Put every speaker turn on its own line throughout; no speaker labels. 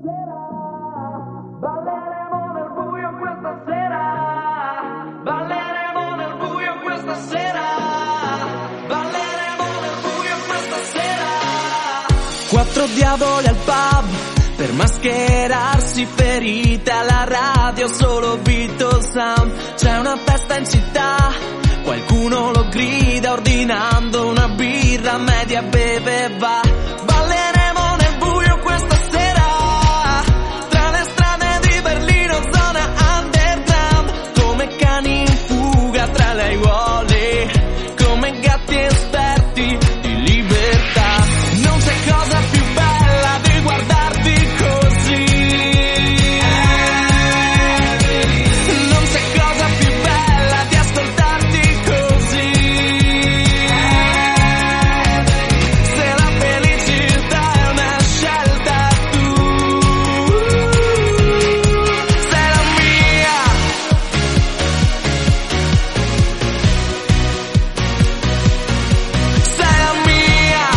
Quattro diavoli al pub per mascherarsi ferite, alla radio solo Beatles sound. C'è una festa in città, qualcuno lo grida ordinando una birra media, beve e va. Balleremo nel buio questa sera, tra le strade di Berlino, zona underground, come cani in fuga tra le aiuole, come gatti esperti di libertà. Non c'è cosa più bella di guardarti così, non c'è cosa più bella di ascoltarti così. Se la felicità è una scelta, tu sei la mia. Sei la mia.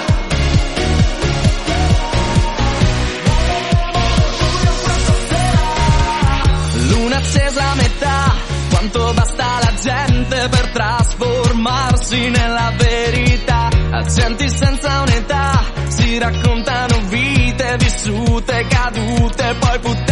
Luna accesa a metà, quanto basta la gente per trasformarsi nella verità. Accenti senza unità, si raccontano vite vissute, cadute, poi